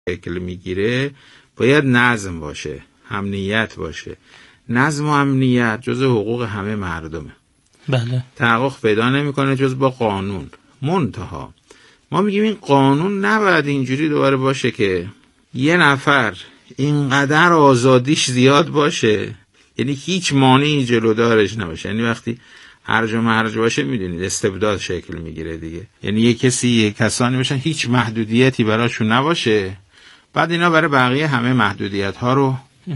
شکل میگیره باید نظم باشه، امنیت باشه. نظم و امنیت جز حقوق همه مردمه. بله. تحقق پیدا نمیکنه جز با قانون. منتها ما میگیم این قانون نباید اینجوری دوباره باشه که یه نفر اینقدر آزادیش زیاد باشه، یعنی هیچ مانعی جلودارش نباشه. یعنی وقتی هرج و مرج باشه میدونید استبداد شکل میگیره دیگه. یعنی یه کسانی باشن هیچ محدودیتی براشون نباشه، بعد اینا برای بقیه همه محدودیت ها رو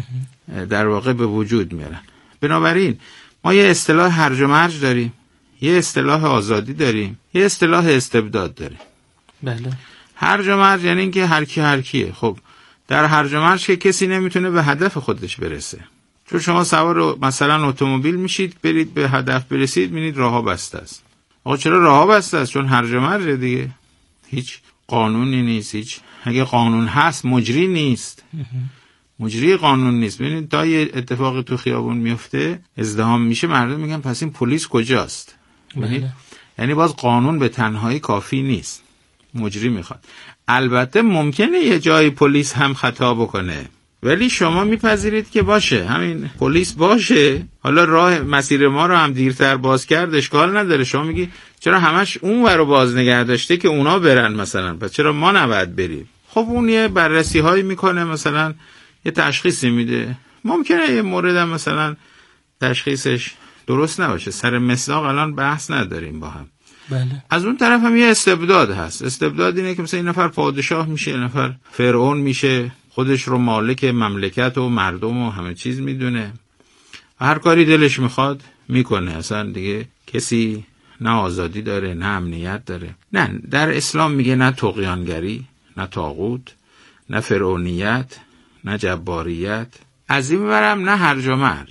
در واقع به وجود میارن. بنابراین ما یه اصطلاح هرج و مرج داریم، یه اصطلاح آزادی داریم، یه اصطلاح استبداد داریم. بله. هرج و مرج یعنی اینکه هر کیه. خب در هرج و مرج که کسی نمیتونه به هدف خودش برسه. چون شما سوار مثلا اتومبیل میشید برید به هدف برسید، میبینید راهها بسته است. آقا چرا راهها بسته است؟ چون هرج و مرج دیگه. هیچ قانونی نیست. هیچ اگه قانون هست مجری نیست. مجری قانون نیست. ببینید تا یه اتفاقی تو خیابون میفته ازدحام میشه، مردم میگن پس این پلیس کجاست؟ یعنی باز قانون به تنهایی کافی نیست، مجری میخواد. البته ممکنه یه جای پلیس هم خطا بکنه، ولی شما میپذیرید که باشه همین پلیس باشه، حالا راه مسیر ما رو هم دیرتر باز کرد اشکال نداره. شما میگی چرا همش اون ورو باز نگه داشته که اونا برن مثلا، پس چرا ما نباید بریم؟ خب اون یه بررسی هایی میکنه، مثلا یه تشخیصی میده. ممکنه یه مورد هم مثلا تشخیصش درست نباشه، سر مصداق الان بحث نداریم با هم. بله. از اون طرف هم یه استبداد هست. استبداد اینه که مثلا این نفر پادشاه میشه، این نفر فرعون میشه، خودش رو مالک مملکت و مردم و همه چیز میدونه، هر کاری دلش میخواد میکنه. اصلا دیگه کسی نه آزادی داره نه امنیت داره. نه، در اسلام میگه نه طغیانگری، نه طاغوت، نه فرعونیت، نه جباریت. از این برم نه هرج و مرج،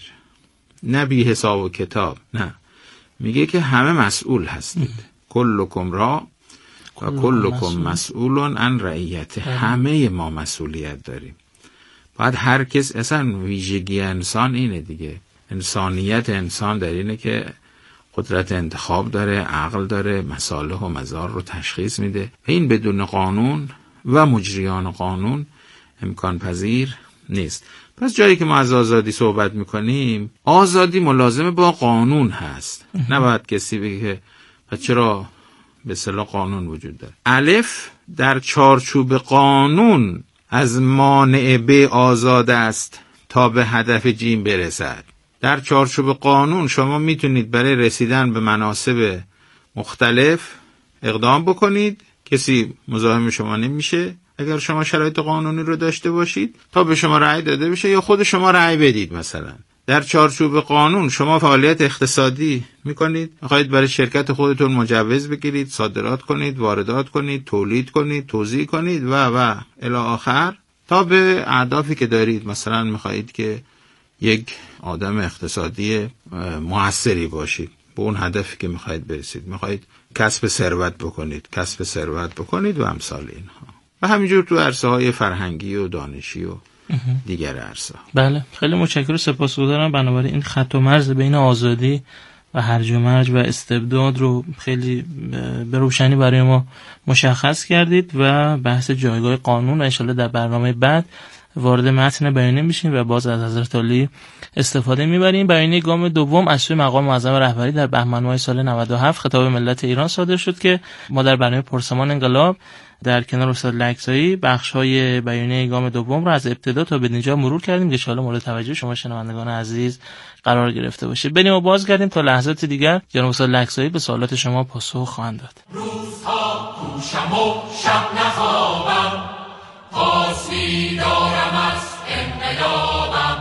نه بی حساب و کتاب. نه، میگه که همه مسئول هستید. کلکم را و کلکم مسئول عن رعیته. همه ما مسئولیت داریم. باید هر کس، اصلا ویژگی انسان اینه دیگه، انسانیت انسان در اینه که قدرت انتخاب داره، عقل داره، مصالح و مضار رو تشخیص میده. این بدون قانون و مجریان قانون امکان پذیر نیست. پس جایی که ما از آزادی صحبت میکنیم، آزادی ملازمه با قانون هست. نباید کسی بگه که پس چرا به اصطلاح قانون وجود داره. الف در چارچوب قانون از مانع به آزاد است تا به هدف جیم برسد. در چارچوب قانون شما میتونید برای رسیدن به مناصب مختلف اقدام بکنید، کسی مزاحم شما نمیشه اگر شما شرایط قانونی رو داشته باشید تا به شما رأی داده بشه یا خود شما رأی بدید. مثلا در چارچوب قانون شما فعالیت اقتصادی میکنید، میخواید برای شرکت خودتون مجوز بگیرید، صادرات کنید، واردات کنید، تولید کنید، توزیع کنید و الی آخر تا به اهدافی که دارید. مثلا میخواید که یک آدم اقتصادی موثری باشید، به اون هدفی که میخواید برسید، میخواید کسب ثروت بکنید و امثال اینها. و همینجور تو عرصه‌های فرهنگی و دانشی و دیگر عرصه. بله، خیلی متشکرم، سپاسگزارم. بنابراین این خط و مرز بین آزادی و هرج و مرج و استبداد رو خیلی به روشنی برای ما مشخص کردید و بحث جایگاه قانون و انشالله در برنامه بعد وارد متن بیانیه میشین و باز از حضرت عالی استفاده میبریم. بیانیه گام دوم از سوی مقام معظم رهبری در بهمن ماه سال 97 خطاب ملت ایران صادر شد که ما در برنامه پرسمان انقلاب در کنار استاد لکزایی بخش‌های بیانیه گام دوم رو از ابتدا تا به اینجا مرور کردیم که ان شاءالله مورد توجه شما شنوندگان عزیز قرار گرفته باشه. بریم و بازگردیم تا لحظات دیگر جناب استاد لکزایی به سوالات شما پاسخ خواهند داد. روزها کوشم و شب نخوابم، پاس بیدارم از انقلابم.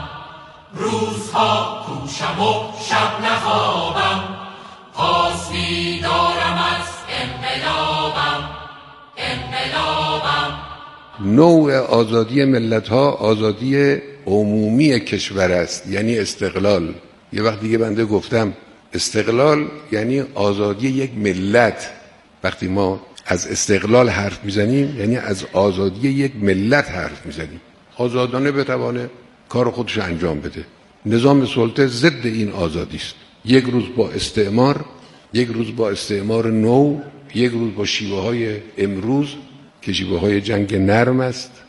روزها کوشم و شب نخوابم، پاس بیدارم از انقلابم. نوع آزادی ملت‌ها آزادی عمومی کشور است، یعنی استقلال. یه وقت دیگه بنده گفتم استقلال یعنی آزادی یک ملت. وقتی ما از استقلال حرف میزنیم یعنی از آزادی یک ملت حرف میزنیم، آزادانه بتوانه کار خودش انجام بده. نظام سلطه ضد این آزادی است. یک روز با استعمار، یک روز با استعمار نو، یک روز با شیوه های امروز که شیوه های جنگ نرم است،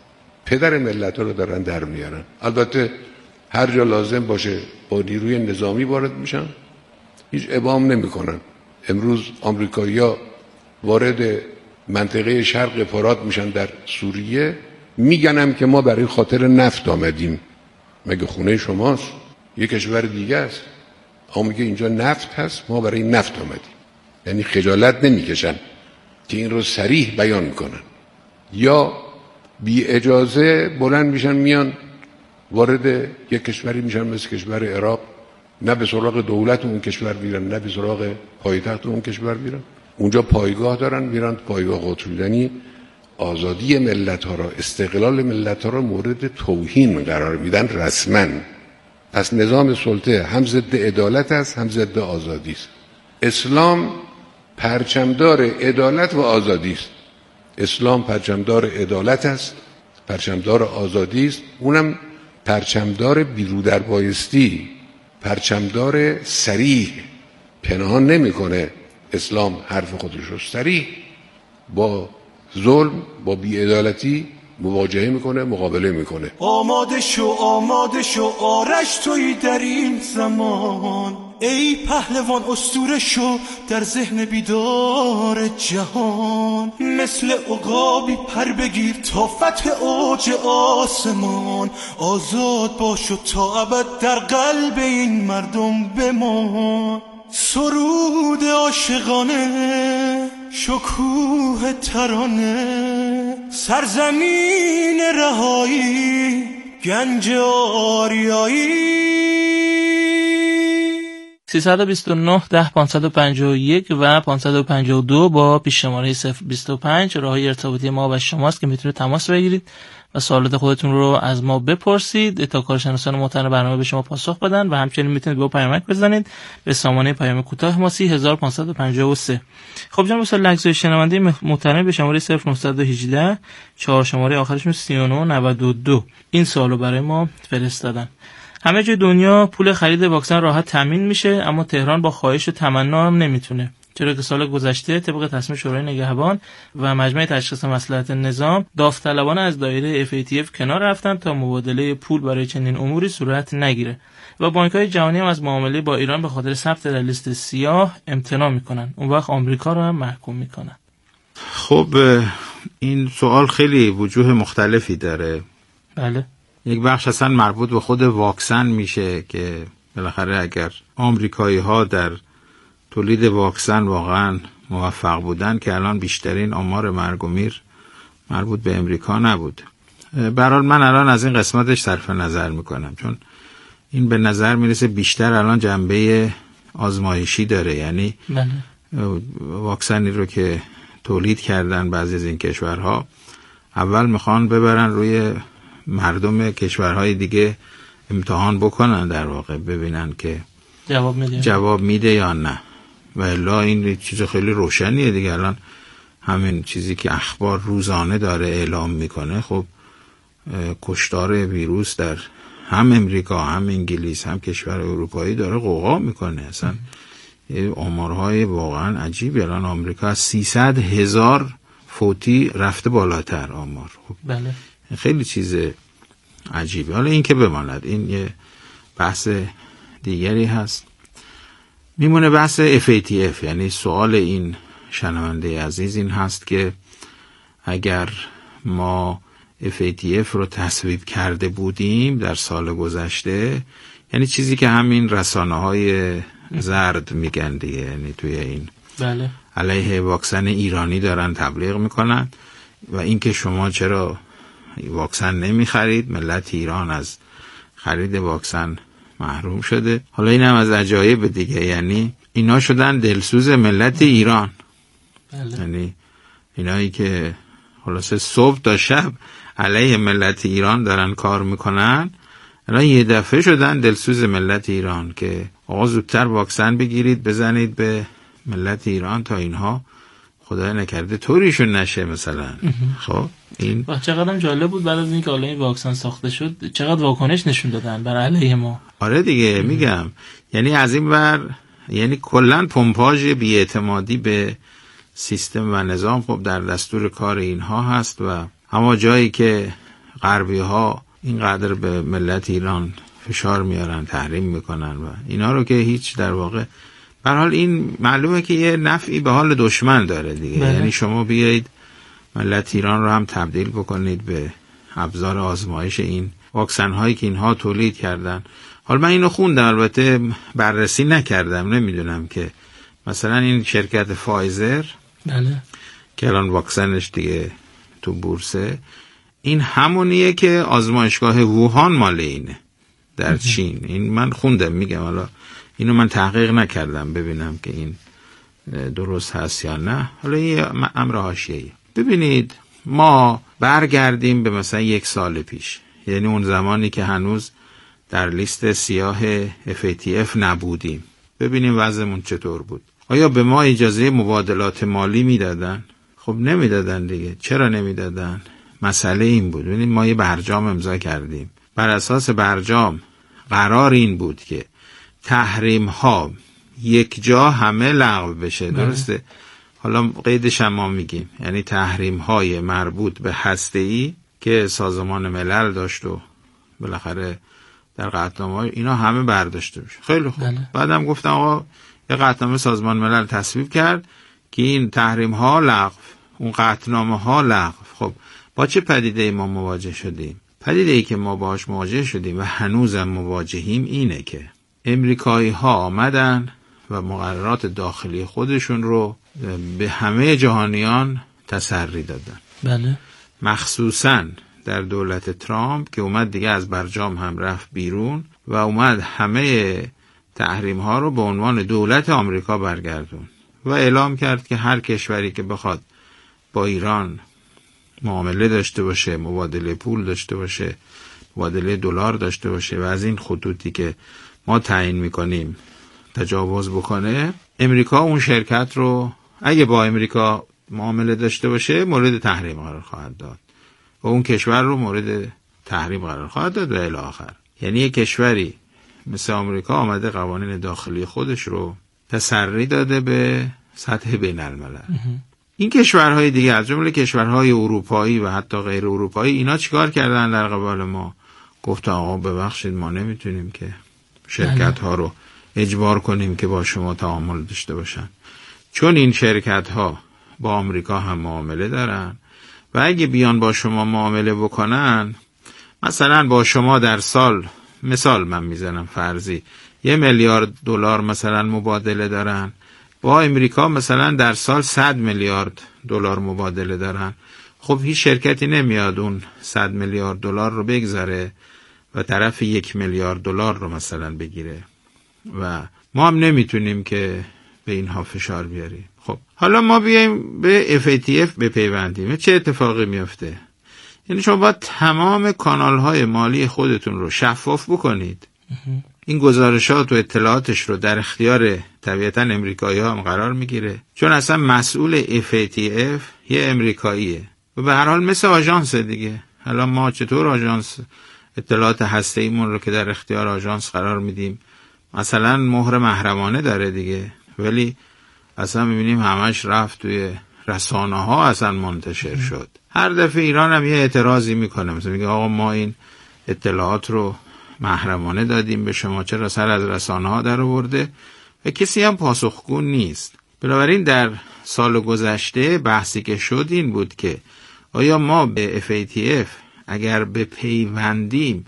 پدر ملت رو دارن در میارن. البته هر جا لازم باشه با نیروی نظامی وارد میشن، هیچ ابهام نمیکنن. امروز آمریکایی‌ها وارد منطقه شرق فرات میشن در سوریه، میگنم که ما برای خاطر نفت آمدیم. مگه خونه شماست؟ یک کشور دیگه است. اما میگه اینجا نفت هست، ما برای نفت آمدیم. یعنی خجالت نمیکشن که این رو صریح بیان کنن. یا بی اجازه بلند میشن میان وارد یک کشوری میشن مثل کشور عراق، نه به سراغ دولت اون کشور میرن، نه به سراغ پایتخت اون کشور میرن. اونجا پایگاه دارن، میرن پایگاه خودشونی. آزادی ملت ها را، استقلال ملت ها را مورد توهین قرار میدن رسما. پس نظام سلطه هم ضد عدالت است، هم ضد آزادی است. اسلام پرچمدار عدالت و آزادی است. اسلام پرچمدار عدالت است، پرچمدار آزادی است، اونم پرچمدار بیرودربایستی، پرچمدار صریح. پنهان نمیکنه اسلام حرف خودش رو، صریح با ظلم، با بی‌عدالتی مواجهه میکنه، مقابله میکنه. آماده شو آرش تویی در این زمان، ای پهلوان اسطوره شو در ذهن بیدار جهان. مثل عقابی پر بگیر تا فتح اوج آسمان، آزاد باشو تا ابد در قلب این مردم بمان. سرود عاشقانه، شکوه ترانه، سرزمین رهایی، گنج آریایی. 329 10 551 و 552 با پیش‌شماره 025 راههای ارتباطی ما و شماست که میتونید تماس بگیرید و سوالات خودتون رو از ما بپرسید تا کارشناسان محترم برنامه به شما پاسخ بدن. و همچنین میتونید به پیامک بزنید به سامانه پیام کوتاه ما 3553. خب جناب استاد لگزای شنونده محترم به شماره 0918 4 شماره آخرشون 3992 این سوالو برای ما فرستادن. همه جای دنیا پول خرید واکسن راحت تامین میشه، اما تهران با خواهش و تمنا هم نمیتونه، چرا که سال گذشته طبق تصمیم شورای نگهبان و مجمع تشخیص مصلحت نظام داوطلبانه از دایره FATF کنار رفتن تا مبادله پول برای چنین اموری صورت نگیره و بانک‌های جهانی هم از معامله با ایران به خاطر ثبت در لیست سیاه امتناع میکنن. اون وقت آمریکا رو هم محکوم میکنن. خب این سوال خیلی وجوه مختلفی داره. بله. یک بخش اصلا مربوط به خود واکسن میشه که بالاخره اگر آمریکایی ها در تولید واکسن واقعا موفق بودن که الان بیشترین آمار مرگ و میر مربوط به امریکا نبود. به هر حال من الان از این قسمتش صرف نظر میکنم، چون این به نظر میرسه بیشتر الان جنبه آزمایشی داره. یعنی واکسنی رو که تولید کردن بعضی از این کشورها اول میخوان ببرن روی مردم کشورهای دیگه امتحان بکنن، در واقع ببینن که جواب میده یا نه. و الا این چیز خیلی روشنیه دیگه. الان همین چیزی که اخبار روزانه داره اعلام میکنه، خب کشتار ویروس در هم امریکا هم انگلیس هم کشور اروپایی داره غوغا میکنه. اصلا آمارهای واقعا عجیبی. الان آمریکا از 300,000 فوتی رفته بالاتر آمار. خب بله. خیلی چیز عجیبه. حالا این که بماند، این یه بحث دیگری هست. میمونه بحث FATF. یعنی سوال این شنونده عزیز این هست که اگر ما FATF رو تصویب کرده بودیم در سال گذشته، یعنی چیزی که همین رسانه‌های زرد میگن دیگه، یعنی توی این بله علیه واکسن ایرانی دارن تبلیغ میکنن و اینکه شما چرا واکسن نمیخرید، ملت ایران از خرید واکسن محروم شده. حالا این هم از عجایب دیگه، یعنی اینا شدن دلسوز ملت ایران. بله. یعنی اینایی که خلاصه صبح تا شب علیه ملت ایران دارن کار میکنن، الان یه دفعه شدن دلسوز ملت ایران که آقا زودتر واکسن بگیرید بزنید به ملت ایران تا اینها خدای نکرده طوریشون نشه مثلا. خب این چقدر جالب بود بعد از اینکه حالا این واکسن ساخته شد چقدر واکنش نشون دادن بر علیه ما. آره دیگه میگم، یعنی از این ور یعنی کلا پمپاژ بی‌اعتمادی به سیستم و نظام خب در دستور کار اینها هست و اما جایی که غربی ها اینقدر به ملت ایران فشار میارن، تحریم میکنن و اینا رو که هیچ در واقع به هر حال این معلومه که یه نفعی به حال دشمن داره دیگه. یعنی شما بیایید ملت ایران رو هم تبدیل بکنید به ابزار آزمایش این واکسن هایی که اینها تولید کردن. حالا من اینو خوندم، البته بررسی نکردم، نمیدونم که مثلا این شرکت فایزر که الان واکسنش دیگه تو بورسه، این همونیه که آزمایشگاه ووهان مال اینه در چین. این من خوندم، میگم حالا اینو من تحقیق نکردم ببینم که این درست هست یا نه، حالا یه امر حاشیه‌ای. ببینید ما برگردیم به مثلا 1 سال پیش، یعنی اون زمانی که هنوز در لیست سیاه FATF نبودیم، ببینیم وضعمون چطور بود. آیا به ما اجازه مبادلات مالی میدادن؟ خب نمیدادن دیگه. چرا نمیدادن؟ مسئله این بود، ببینید ما یه برجام امضا کردیم، بر اساس برجام قرار این بود که تحریم ها یک جا همه لغو بشه، درسته؟ حالا قیدش هم ما میگیم، یعنی تحریم های مربوط به هسته‌ای که سازمان ملل داشت و بالاخره در قطعنامه اینا همه برداشته بشه. خیلی خوب. بعدم گفتم آقا یه قطعنامه سازمان ملل تصویب کرد که این تحریم ها لغو، اون قطعنامه ها لغو. خب با چه پدیده ما مواجه شدیم؟ پدیده ای که ما باهاش مواجه شدیم و هنوزم مواجهیم اینه که امریکایی ها آمدن و مقررات داخلی خودشون رو به همه جهانیان تسری دادن. بله. مخصوصاً در دولت ترامپ که اومد دیگه از برجام هم رفت بیرون و اومد همه تحریم ها رو به عنوان دولت آمریکا برگردون و اعلام کرد که هر کشوری که بخواد با ایران معامله داشته باشه، مبادله پول داشته باشه، مبادله دلار داشته باشه و از این خطوطی که ما تعیین میکنیم تجاوز بکنه، امریکا اون شرکت رو اگه با امریکا معامله داشته باشه مورد تحریم قرار خواهد داد و اون کشور رو مورد تحریم قرار خواهد داد و الی آخر. یعنی یک کشوری مثل آمریکا آمده قوانین داخلی خودش رو تسری داده به سطح بین الملل. این کشورهای دیگه از جمله کشورهای اروپایی و حتی غیر اروپایی اینا چیکار کردن در قبال ما؟ گفتن آقا ببخشید ما نمیتونیم که شرکت ها رو اجبار کنیم که با شما تعامل داشته باشن، چون این شرکت ها با آمریکا هم معامله دارن و اگه بیان با شما معامله بکنن، مثلا با شما در سال، مثال من میزنم فرضی، 1 میلیارد دلار مثلا مبادله دارن، با امریکا مثلا در سال 100 میلیارد دلار مبادله دارن. خب هیچ شرکتی نمیاد اون 100 میلیارد دلار رو بگذاره و طرف 1 میلیارد دلار رو مثلا بگیره و ما هم نمیتونیم که به اینها فشار بیاریم. خب حالا ما بیایم به FATF بپیوندیم، چه اتفاقی میفته؟ یعنی شما باید تمام کانال‌های مالی خودتون رو شفاف بکنید. این گزارشات و اطلاعاتش رو در اختیار طبیعتاً امریکایی‌ها هم قرار میگیره، چون اصلا مسئول FATF یه امریکاییه و به هر حال مثل آژانس دیگه. حالا ما چطور آژانس اطلاعات هسته‌ایمون رو که در اختیار آژانس قرار میدیم، مثلا مهر محرمانه داره دیگه، ولی اصلا میبینیم همش رفت توی رسانه ها اصلا منتشر شد. هر دفعه ایران هم یه اعتراضی میکنه، مثلا میگه آقا ما این اطلاعات رو محرمانه دادیم به شما، چرا سر از رسانه ها در آورده؟ و کسی هم پاسخگو نیست. بنابراین در سال گذشته بحثی که شد این بود که آیا ما به FATF اگر به پیوندیم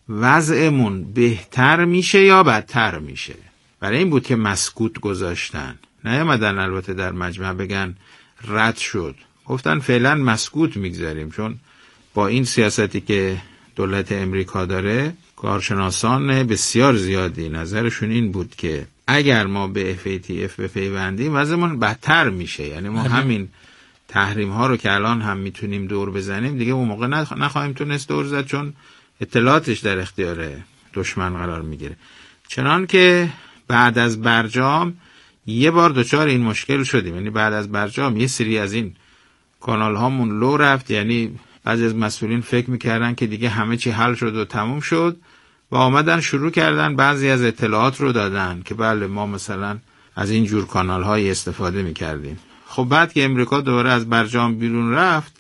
وضعمون بهتر میشه یا بدتر میشه؟ برای این بود که مسکوت گذاشتن، نیامدن البته در مجمع بگن رد شد، گفتن فعلا مسکوت میگذاریم، چون با این سیاستی که دولت امریکا داره کارشناسان بسیار زیادی نظرشون این بود که اگر ما به FATF بپیوندیم وضعمون بدتر میشه. یعنی ما همین تحریم ها رو که الان هم میتونیم دور بزنیم دیگه اون موقع نخواهیم تونست دور زد، چون اطلاعاتش در اختیار دشمن قرار میگیره. چنان که بعد از برجام یه بار دوچار این مشکل شدیم، یعنی بعد از برجام یه سری از این کانال هامون لو رفت، یعنی بعضی از مسئولین فکر میکردن که دیگه همه چی حل شد و تموم شد و آمدن شروع کردن بعضی از اطلاعات رو دادن که بله ما مثلا از این جور کانال های استفاده میکردیم. خب بعد که امریکا دوباره از برجام بیرون رفت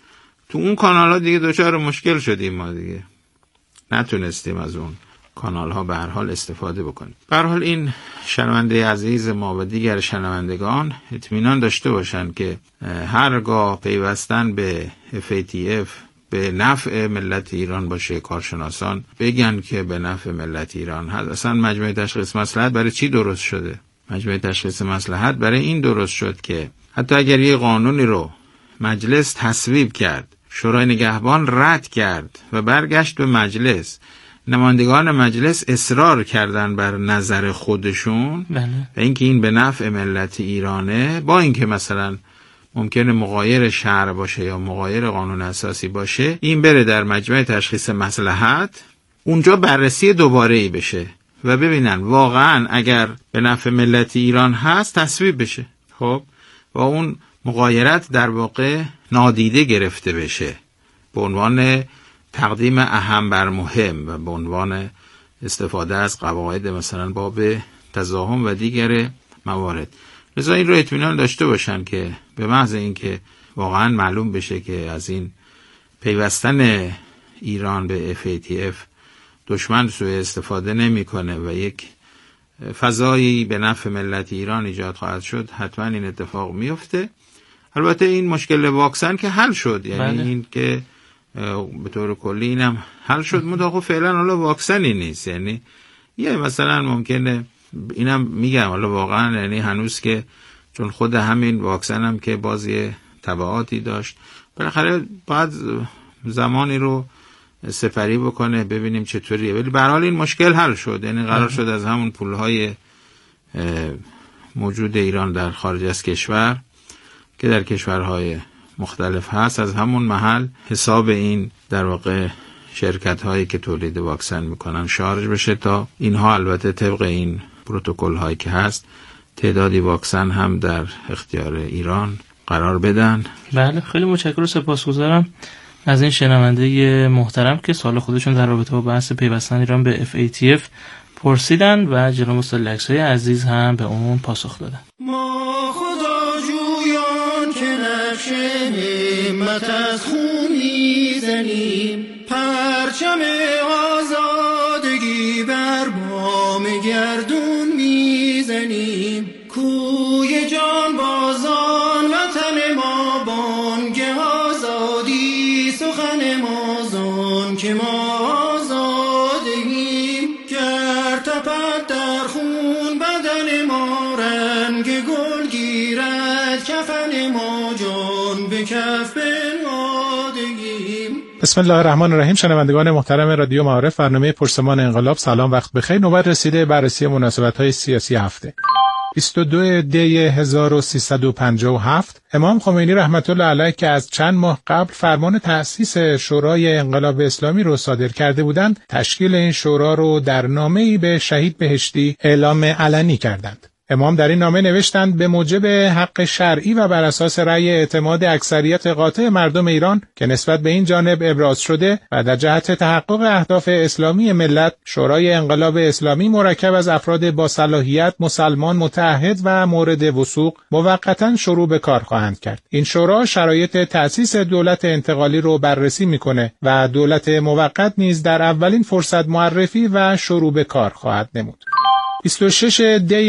تو اون کانال ها دیگه دچار مشکل شدیم، ما دیگه نتونستیم از اون کانال ها به هر حال استفاده بکنیم. به هر حال این شنونده عزیز ما و دیگر شنوندگان اطمینان داشته باشند که هرگاه پیوستن به FATF به نفع ملت ایران باشه، کارشناسان بگن که به نفع ملت ایران هست. اصلا مجمع تشخیص مصلحت برای چی درست شده؟ مجمع تشخیص مصلحت برای این درست شد که حتی اگر یه قانونی رو مجلس تصویب کرد، شورای نگهبان رد کرد و برگشت به مجلس، نمایندگان مجلس اصرار کردن بر نظر خودشون و اینکه این به نفع ملت ایرانه، با اینکه مثلا ممکنه مغایر شرع باشه یا مغایر قانون اساسی باشه، این بره در مجمع تشخیص مصلحت، اونجا بررسی دوباره‌ای بشه و ببینن واقعا اگر به نفع ملت ایران هست تصویب بشه. خب و اون مغایرت در واقع نادیده گرفته بشه به عنوان تقدیم اهم بر مهم و به عنوان استفاده از قواعد مثلا باب تضاهم و دیگر موارد. لذا این رو اطمینان داشته باشن که به محض اینکه واقعا معلوم بشه که از این پیوستن ایران به FATF دشمن سوء استفاده نمیکنه و یک فضایی به نفع ملت ایران ایجاد خواهد شد، حتما این اتفاق میفته. البته این مشکل واکسن که حل شد، یعنی این که به طور کلی اینم حل شد، متأخر فعلا حالا واکسنی نیست. یعنی یه مثلا ممکنه اینم میگم حالا واقعا یعنی هنوز که چون خود همین واکسن هم که بازی تبعاتی داشت، بالاخره باید زمانی رو سپری بکنه ببینیم چطوریه، ولی به هر حال این مشکل حل شد. یعنی قرار شد از همون پولهای موجود ایران در خارج از کشور که در کشورهای مختلف هست، از همون محل حساب این در واقع شرکت هایی که تولید واکسن میکنن شارژ بشه تا اینها البته طبق این پروتکل هایی که هست تعدادی واکسن هم در اختیار ایران قرار بدن. بله، خیلی متشکرم و سپاسگزارم از این شنونده محترم که سوال خودشون در رابطه با بحث پیوستن ایران به FATF پرسیدن و جناب استاد لکسایی عزیز هم به اون پاسخ دادن. ما خدا جویان که نقش همت از خون میزنیم، پرچم آزادگی بر بام گردون میزنیم، کوی جان بازان وطن ما بانگ آزادی، سخن ما زان که ما آزادیم، گر تپد در خون بدن ما رنگ گل گیرد، کفن ما جان به کف بنهادیم. بسم الله الرحمن الرحیم. شنوندگان محترم رادیو معارف، برنامه پرسمان انقلاب، سلام، وقت بخیر. نوبت رسیده بررسی مناسبت‌های سیاسی هفته. 22 دی 1357 امام خمینی رحمت الله علیه که از چند ماه قبل فرمان تأسیس شورای انقلاب اسلامی رو صادر کرده بودند، تشکیل این شورا رو در نامه‌ای به شهید بهشتی اعلام علنی کردند. امام در این نامه نوشتند به موجب حق شرعی و بر اساس رأی اعتماد اکثریت قاطع مردم ایران که نسبت به این جانب ابراز شده و در جهت تحقق اهداف اسلامی ملت، شورای انقلاب اسلامی مرکب از افراد با صلاحیت، مسلمان، متعهد و مورد وثوق موقتا شروع به کار خواهند کرد. این شورا شرایط تأسیس دولت انتقالی رو بررسی میکنه و دولت موقت نیز در اولین فرصت معرفی و شروع به کار خواهد نمود. 26 دی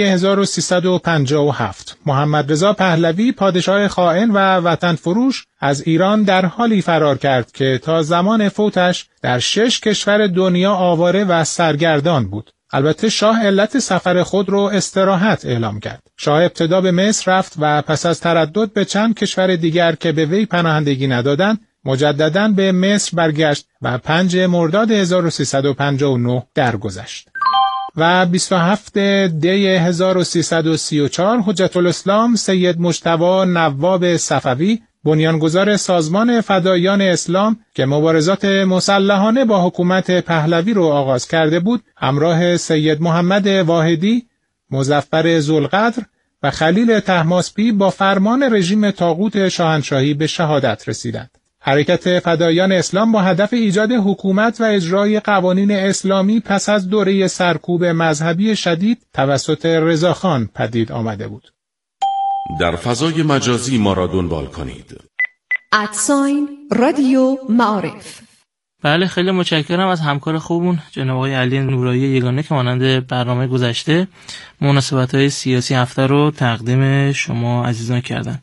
1357 محمد رضا پهلوی پادشاه خائن و وطن فروش از ایران در حالی فرار کرد که تا زمان فوتش در 6 کشور دنیا آواره و سرگردان بود. البته شاه علت سفر خود رو استراحت اعلام کرد. شاه ابتدا به مصر رفت و پس از تردد به چند کشور دیگر که به وی پناهندگی ندادند، مجدداً به مصر برگشت و 5 مرداد 1359 درگذشت. و 27 دی 1334 حجت الاسلام سید مجتبی نواب صفوی، بنیانگذار سازمان فداییان اسلام که مبارزات مسلحانه با حکومت پهلوی رو آغاز کرده بود، همراه سید محمد واحدی، مظفر ذوالقدر و خلیل طهماسبی با فرمان رژیم طاغوت شاهنشاهی به شهادت رسیدند. حرکت فداییان اسلام با هدف ایجاد حکومت و اجرای قوانین اسلامی پس از دوره سرکوب مذهبی شدید توسط رضاخان پدید آمده بود. در فضای مجازی ما را دنبال کنید. رادیو معارف. بله، خیلی متشکرم از همکار خوبمون جناب آقای علی نورایی یگانه که مانند برنامه گذشته مناسبت‌های سیاسی هفته رو تقدیم شما عزیزان کردن.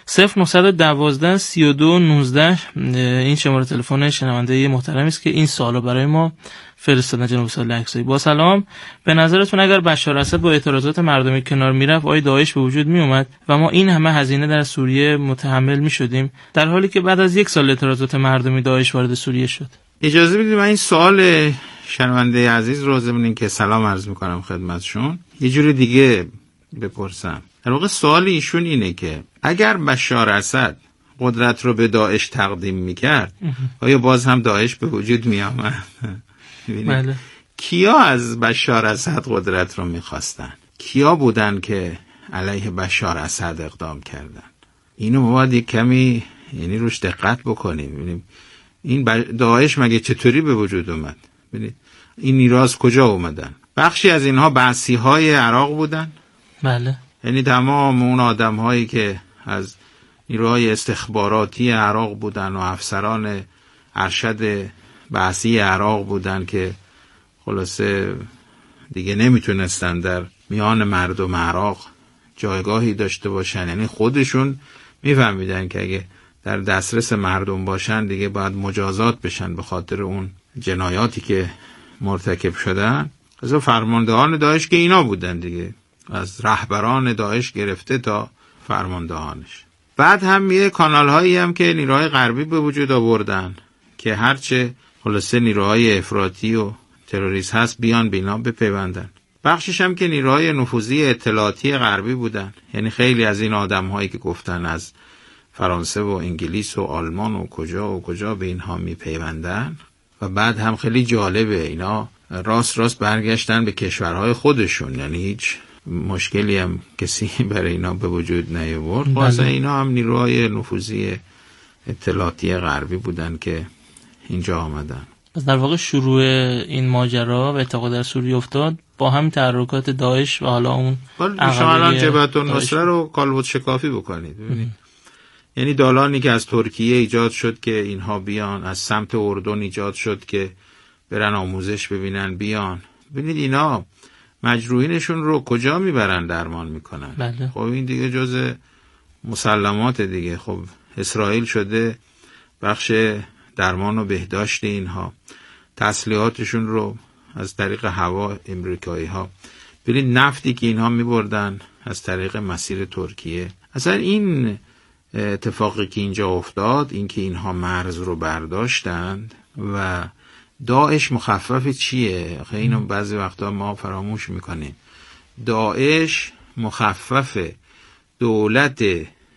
0912 32 19 این شماره تلفن شنونده محترمی است که این سوالو برای ما فرستادن. جناب استاد لکسایی، با سلام، به نظرتون اگر بشار اسد با اعتراضات مردمی کنار میرفت آیا داعش به وجود می اومد و ما این همه هزینه در سوریه متحمل می شدیم، در حالی که بعد از 1 سال اعتراضات مردمی داعش وارد سوریه شد؟ اجازه بدید من این سوال شنونده عزیز رو ضمن اینکه سلام عرض میکنم خدمتشون یه جوری دیگه بپرسم. در واقع سوال ایشون اینه که اگر بشار اسد قدرت رو به داعش تقدیم میکرد آیا باز هم داعش به وجود میامد؟ بله. کیا از بشار اسد قدرت رو میخواستن؟ کیا بودن که علیه بشار اسد اقدام کردن؟ اینو باید یک کمی یعنی روش دقت بکنیم ببینیم این داعش مگه چطوری به وجود اومد. ببینید این نیروها کجا اومدن؟ بخشی از اینها بعثی‌های عراق بودن. بله. یعنی تمام اون آدم‌هایی که از نیروهای استخباراتی عراق بودن و افسران ارشد بعثی عراق بودن که خلاصه دیگه نمیتونستن در میان مردم عراق جایگاهی داشته باشن. یعنی خودشون میفهمیدن که اگه در دسترس مردم باشن دیگه باید مجازات بشن به خاطر اون جنایاتی که مرتکب شدن. از فرماندهان داعش که اینا بودن دیگه، از رهبران داعش گرفته تا فرماندهانش. بعد هم یه کانال هایی هم که نیروهای غربی به وجود آوردن که هرچه خلاصه نیروهای افراطی و تروریست هست بیان بینا بپیوندن. بخشش هم که نیروهای نفوذی اطلاعاتی غربی بودن، یعنی خیلی از این آدم هایی که گفتن از فرانسه و انگلیس و آلمان و کجا به اینها میپیوندن. و بعد هم خیلی جالبه اینا راست برگشتن به کشورهای خودشون، یعنی هیچ مشکلی هم کسی برای اینا به وجود نیاورد. واسه اینا هم نیروهای نفوذی اطلاعاتی غربی بودن که اینجا آمدن. از در واقع شروع این ماجرا و اتفاق در سوریه افتاد با هم تحرکات داعش و حالا اون شما الان جبهت النصره رو کالبد شکافی بکنید ببینید. یعنی دالانی که از ترکیه ایجاد شد که اینها بیان، از سمت اردن ایجاد شد که برن آموزش ببینن بیان. ببینید اینا مجروحینشون رو کجا میبرن درمان میکنن. بله. خب این دیگه جز مسلمات دیگه. خب اسرائیل شده بخش درمان و بهداشت اینها، تسلیحاتشون رو از طریق هوا امریکایی ها. ببینید نفتی که اینها میبردن از طریق مسیر ترکیه. اصلا این اتفاقی که اینجا افتاد، این که اینها مرز رو برداشتند و داعش مخفف چیه؟ آخه اینو بعضی وقتا ما فراموش میکنیم. داعش مخفف دولت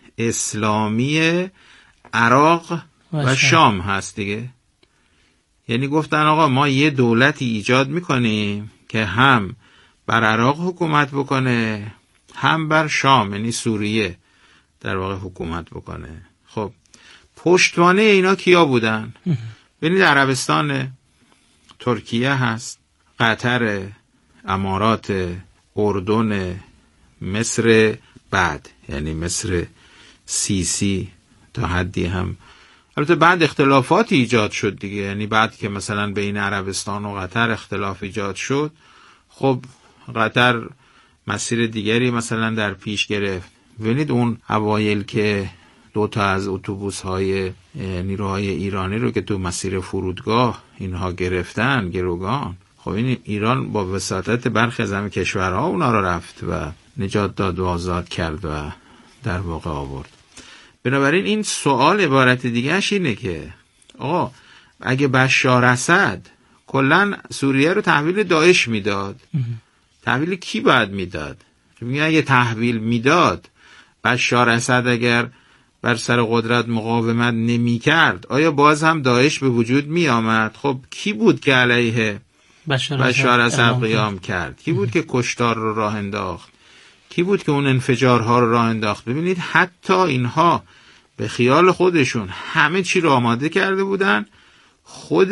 اسلامی عراق و شام هست دیگه. یعنی گفتن آقا ما یه دولتی ایجاد میکنیم که هم بر عراق حکومت بکنه هم بر شام یعنی سوریه در واقع حکومت بکنه. خب پشتوانه اینا کیا بودن؟ ببینید عربستان، ترکیه هست، قطر، امارات، اردن، مصر، بعد یعنی مصر سیسی تا حدی هم. البته بعد اختلافات ایجاد شد دیگه، یعنی بعد که مثلا بین عربستان و قطر اختلاف ایجاد شد، خب قطر مسیر دیگری مثلا در پیش گرفت. ببینید اون اوایل که 2 تا از اتوبوس‌های نیروهای ایرانی رو که تو مسیر فرودگاه اینها گرفتن گروگان، خب این ایران با وساطت برخی از همه کشورها اونا رو رفت و نجات داد و آزاد کرد و در واقع آورد. بنابراین این سوال عبارت دیگه‌اش اینه که آقا اگه بشار اسد کلا سوریه رو تحویل داعش میداد، تحویل کی باید میداد؟ میگه اگه تحویل میداد بشار اسد اگر بر سر قدرت مقاومت نمی کرد آیا باز هم داعش به وجود می آمد؟ خب کی بود که علیه بشار اسد قیام کرد؟ کی بود که کشتار رو راه انداخت؟ کی بود که اون انفجارها رو راه انداخت؟ ببینید حتی اینها به خیال خودشون همه چی رو آماده کرده بودن، خود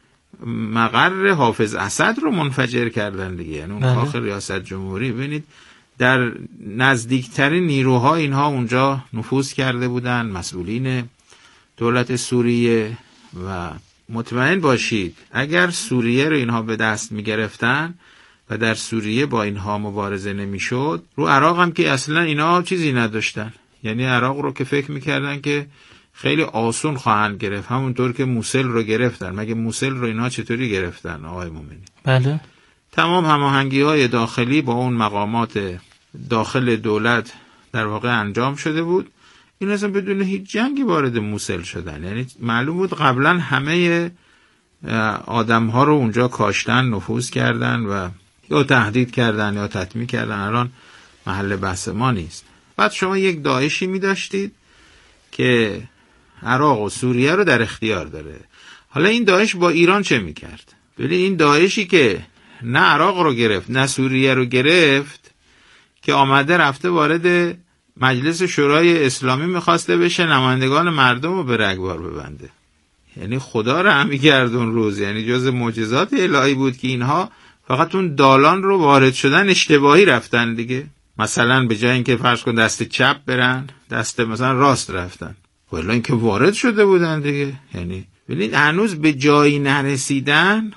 مقر حافظ اسد رو منفجر کردن دیگه، یعنی اون کاخ ریاست جمهوری. ببینید در نزدیکترین نیروها اینها اونجا نفوذ کرده بودن، مسئولین دولت سوریه و مطمئن باشید اگر سوریه رو اینها به دست می گرفتن و در سوریه با اینها مبارزه نمی شد، رو عراق هم که اصلا اینا چیزی نداشتن. یعنی عراق رو که فکر می کردن که خیلی آسون خواهند گرفت، همونطور که موصل رو گرفتن. مگه موصل رو اینها چطوری گرفتن آقای مومنی؟ بله. تمام هماهنگی‌های داخلی با اون مقامات داخل دولت در واقع انجام شده بود. این اصلا بدون هیچ جنگی وارد موصل شدن. یعنی معلوم بود قبلا همه آدم‌ها رو اونجا کاشتن، نفوذ کردن و یا تهدید کردن یا تطمیع کردن. الان محل بحث ما نیست. بعد شما یک داعشی می داشتید که عراق و سوریه رو در اختیار داره. حالا این داعش با ایران چه می کرد؟ ببین این داعشی که نه عراق رو گرفت نه سوریه رو گرفت، که آمده رفته وارد مجلس شورای اسلامی میخواسته بشه نمایندگان مردم رو به رگبار ببنده. یعنی خدا رحمی کرد اون روز. یعنی جز معجزات الهی بود که اینها فقط اون دالان رو وارد شدن اشتباهی رفتن دیگه. مثلا به جای اینکه فرض کن دست چپ برن، دست مثلا راست رفتن، ولی اینکه وارد شده بودن دیگه. یعنی ببینید هنوز به جایی نرسیدن.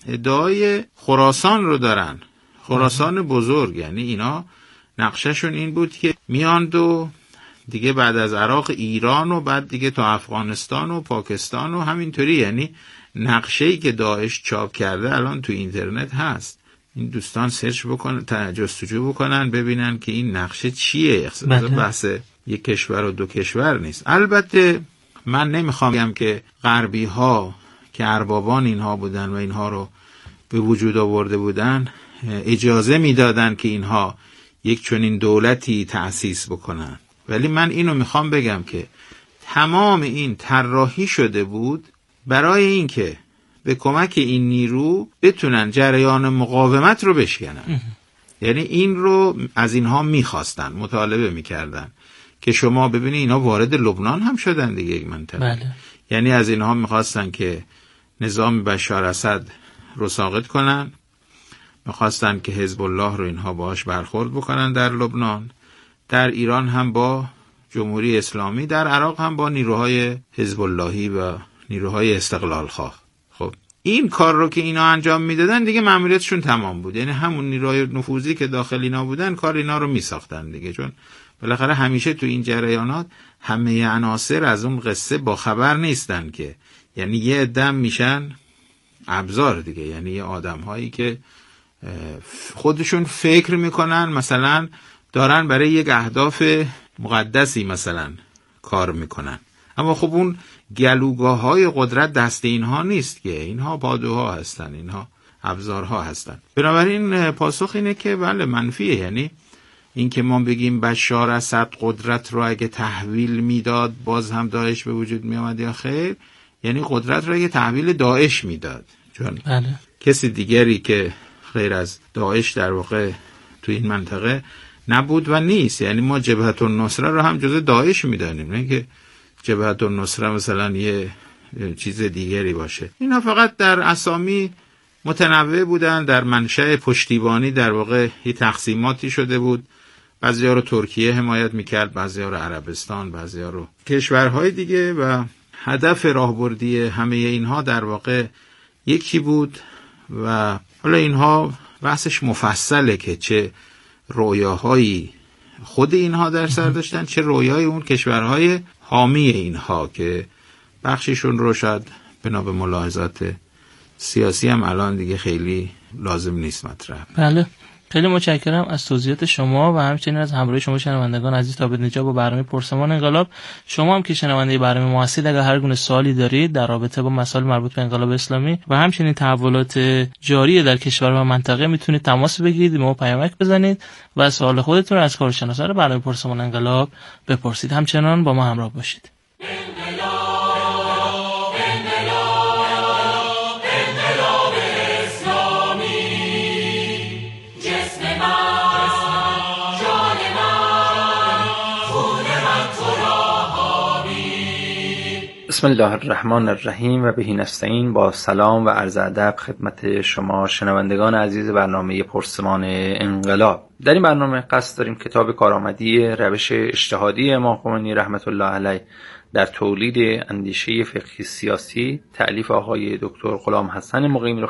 ادعای خراسان رو دارن، خراسان بزرگ. یعنی اینا نقشهشون این بود که میاند و دیگه بعد از عراق ایران و بعد دیگه تا افغانستان و پاکستان و همینطوری. یعنی نقشه‌ای که داعش چاپ کرده الان تو اینترنت هست. این دوستان سرچ بکنن، جستجو بکنن ببینن که این نقشه چیه. بحث یک کشور و دو کشور نیست. البته من نمیخوام بگم که غربی ها که اربابان اینها بودن و اینها رو به وجود آورده بودن اجازه میدادن که اینها یک چنین دولتی تأسیس بکنن. ولی من اینو میخوام بگم که تمام این طراحی شده بود برای اینکه به کمک این نیرو بتونن جریان مقاومت رو بشکنن. یعنی این رو از اینها میخواستن، مطالبه میکردن که شما ببینید اینا وارد لبنان هم شدن دیگه یک منطقه. بله. یعنی از اینها میخواستن که نظام بشار اسد رو ساقط کنن، میخواستن که حزب الله رو اینها باهاش برخورد بکنن در لبنان، در ایران هم با جمهوری اسلامی، در عراق هم با نیروهای حزب اللهی و نیروهای استقلال خواه. خب این کار رو که اینا انجام میدادن دیگه مأموریتشون تمام بود. یعنی همون نیروهای نفوذی که داخل اینا بودن کار اینا رو میساختن دیگه، چون بالاخره همیشه تو این جریانات همه عناصر از اون قصه با خبر نیستن که، یعنی یه عده میشن ابزار دیگه. یعنی یه آدم هایی که خودشون فکر میکنن مثلا دارن برای یک اهداف مقدسی مثلا کار میکنن، اما خب اون گلوگاه های قدرت دست اینها نیست که، اینها پادوها هستن، اینها ابزارها هستن. بنابراین پاسخ اینه که بله منفیه. یعنی این که ما بگیم بشار اسد قدرت رو اگه تحویل میداد باز هم داعش به وجود می آمد یا خیر، یعنی قدرت رو اگه تحویل داعش میداد، چون بله. کسی دیگری که غیر از داعش در واقع تو این منطقه نبود و نیست. یعنی ما جبهت النصره رو هم جزء داعش میدانیم، نه که جبهت النصره مثلا یه چیز دیگری باشه. اینا فقط در اسامی متنوع بودن، در منشأ پشتیبانی در واقع یه تقسیماتی شده بود. بعضی‌ها رو ترکیه حمایت میکرد، بعضی‌ها رو عربستان، بعضی‌ها رو کشورهای دیگه، و هدف راهبردی همه اینها در واقع یکی بود. و حالا اینها بحثش مفصله که چه رویاهایی خود اینها در سر داشتن، چه رویای اون کشورهای حامی اینها که بخششون رو شاید بنا به ملاحظات سیاسی هم الان دیگه خیلی لازم نیست مطرح. بله، خیلی متشکرم از توضیحات شما و همچنین از همراهی شما شنوندگان عزیز تا به اینجا با برنامه پرسمان انقلاب. شما هم که شنونده برنامه ما هستید، اگر هر گونه سوالی دارید در رابطه با مسائل مربوط به انقلاب اسلامی و همچنین تحولات جاری در کشور و منطقه میتونید تماس بگیرید، به ما پیامک بزنید و سوال خودتون رو از کارشناسان برنامه پرسمان انقلاب بپرسید. همچنان با ما همراه باشید. بسم بسم الله الرحمن الرحیم و بهی نستعین. با سلام و عرض ادب خدمت شما شنوندگان عزیز برنامه پرسمان انقلاب. در این برنامه قصد داریم کتاب کارآمدی روش اجتهادی امام خمینی رحمت الله علیه در تولید اندیشه فقهی سیاسی تألیف آقای دکتر غلام حسن مقیمی رو